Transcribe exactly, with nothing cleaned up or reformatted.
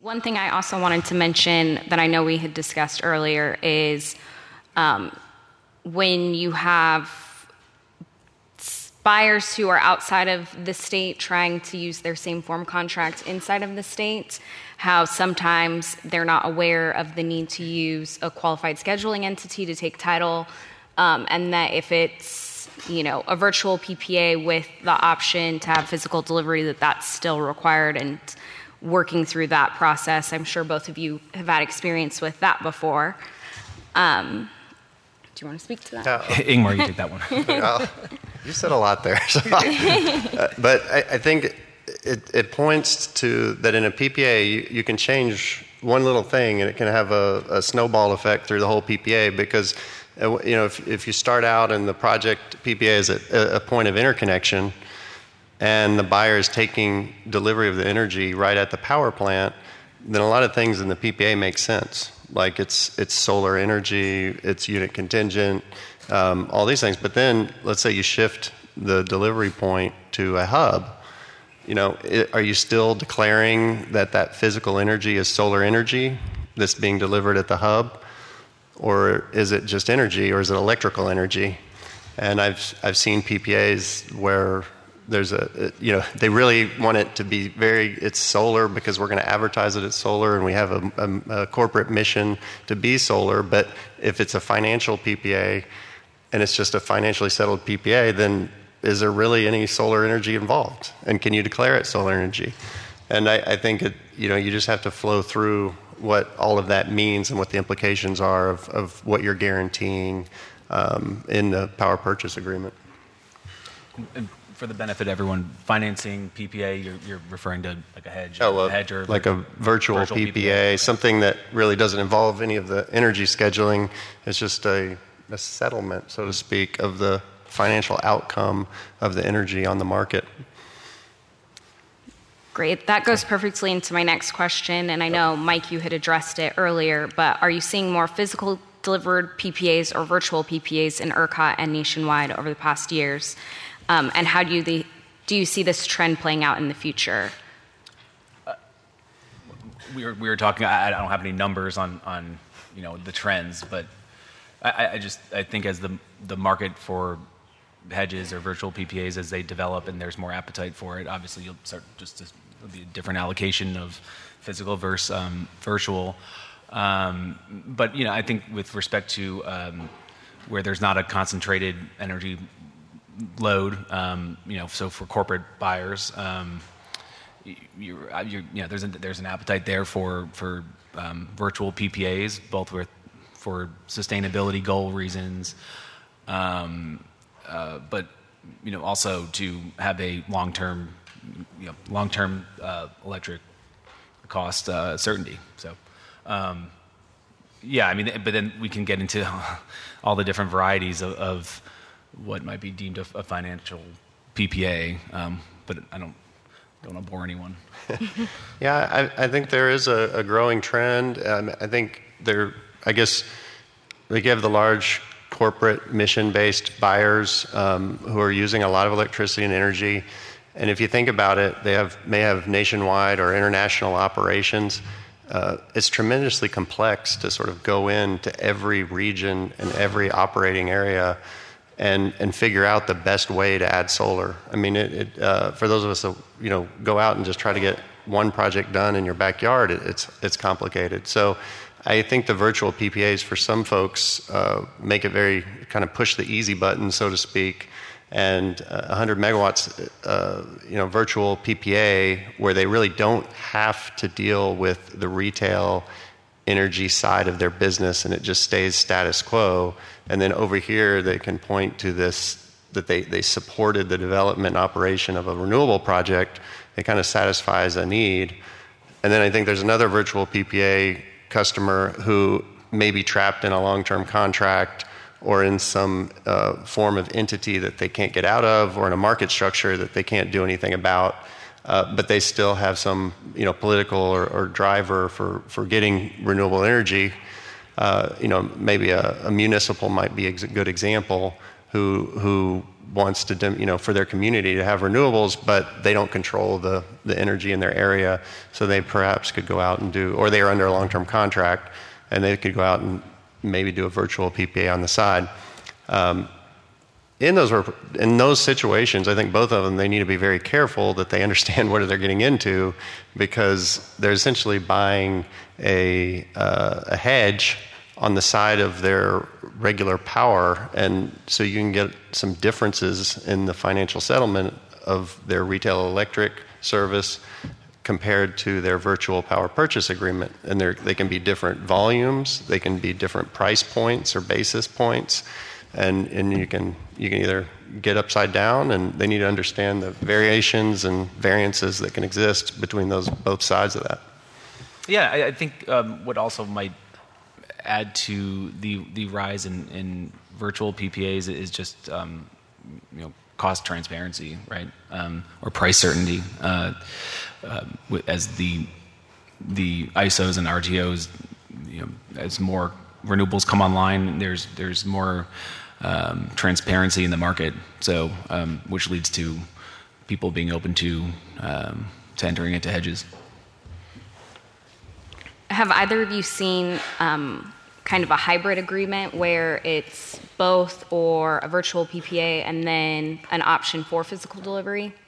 One thing I also wanted to mention that I know we had discussed earlier is um, when you have buyers who are outside of the state trying to use their same form contract inside of the state, how sometimes they're not aware of the need to use a qualified scheduling entity to take title, um, and that if it's, you know, a virtual P P A with the option to have physical delivery, that that's still required. And working through that process, I'm sure both of you have had experience with that before. Um, do you want to speak to that? No. Ingmar, you take that one. Well, you said a lot there. So, uh, but I, I think it, it points to that in a P P A, you, you can change one little thing and it can have a, a snowball effect through the whole P P A, because uh, you know, if, if you start out and the project P P A is at a, a point of interconnection and the buyer is taking delivery of the energy right at the power plant, then a lot of things in the P P A make sense. Like it's it's solar energy, it's unit contingent, um, all these things. But then let's say you shift the delivery point to a hub. You know, it, are you still declaring that that physical energy is solar energy that's being delivered at the hub? Or is it just energy, or is it electrical energy? And I've I've seen P P As where there's a, you know, they really want it to be very, it's solar because we're going to advertise it as solar and we have a, a, a corporate mission to be solar. But if it's a financial P P A and it's just a financially settled P P A, then is there really any solar energy involved? And can you declare it solar energy? And I, I think, it, you know, you just have to flow through what all of that means and what the implications are of, of what you're guaranteeing um, in the power purchase agreement. And for the benefit of everyone, financing P P A, you're, you're referring to like a hedge, oh, well, a hedge or like a virtual, virtual P P A, P P A, something that really doesn't involve any of the energy scheduling. It's just a, a settlement, so to speak, of the financial outcome of the energy on the market. Great. That goes perfectly into my next question. And I know, Mike, you had addressed it earlier, but are you seeing more physical delivered P P As or virtual P P As in ERCOT and nationwide over the past years? Um, and how do you, the, do you see this trend playing out in the future? Uh, we were we were talking. I, I don't have any numbers on, on you know the trends, but I, I just I think as the the market for hedges or virtual P P As as they develop and there's more appetite for it, obviously you'll start just to, there'll be a different allocation of physical versus um, virtual. Um, but you know I think with respect to um, where there's not a concentrated energy load, um, you know, so for corporate buyers, um, you're, you're, you know, there's a, there's an appetite there for for um, virtual P P As, both with for sustainability goal reasons, um, uh, but you know, also to have a long-term, you know, long-term uh, electric cost uh, certainty. So, um, yeah, I mean, but then we can get into all the different varieties of, of what might be deemed a, a financial P P A, um, but I don't don't want to bore anyone. Yeah, I, I think there is a, a growing trend. Um, I think there, I guess, we have the large corporate mission-based buyers um, who are using a lot of electricity and energy, and if you think about it, they have may have nationwide or international operations. Uh, it's tremendously complex to sort of go into every region and every operating area and and figure out the best way to add solar. I mean, it, it, uh, for those of us that, you know, go out and just try to get one project done in your backyard, it, it's it's complicated. So I think the virtual P P As for some folks uh, make it very, kind of push the easy button, so to speak, and uh, one hundred megawatts, uh, you know, virtual P P A where they really don't have to deal with the retail energy side of their business and it just stays status quo. And then over here, they can point to this, that they, they supported the development and operation of a renewable project. It kind of satisfies a need. And then I think there's another virtual P P A customer who may be trapped in a long-term contract or in some uh, form of entity that they can't get out of, or in a market structure that they can't do anything about. Uh, but they still have some, you know, political or, or driver for, for getting renewable energy. Uh, you know, maybe a, a municipal might be a ex- good example who who wants to, dem- you know, for their community to have renewables, but they don't control the, the energy in their area, so they perhaps could go out and do, or they are under a long-term contract, and they could go out and maybe do a virtual P P A on the side. Um, in those in those situations, I think both of them, they need to be very careful that they understand what they're getting into, because they're essentially buying a uh, a hedge on the side of their regular power, and so you can get some differences in the financial settlement of their retail electric service compared to their virtual power purchase agreement. And they can be different volumes, they can be different price points or basis points, and, and you can you can either get upside down, and they need to understand the variations and variances that can exist between those both sides of that. Yeah, I, I think um, what also might add to the the rise in, in virtual P P As is just um, you know cost transparency, right, um, or price certainty. Uh, uh, as the the I S Os and R T Os, you know, as more renewables come online, there's there's more um, transparency in the market. So, um, which leads to people being open to um, to entering into hedges. Have either of you seen um, kind of a hybrid agreement where it's both or a virtual P P A and then an option for physical delivery?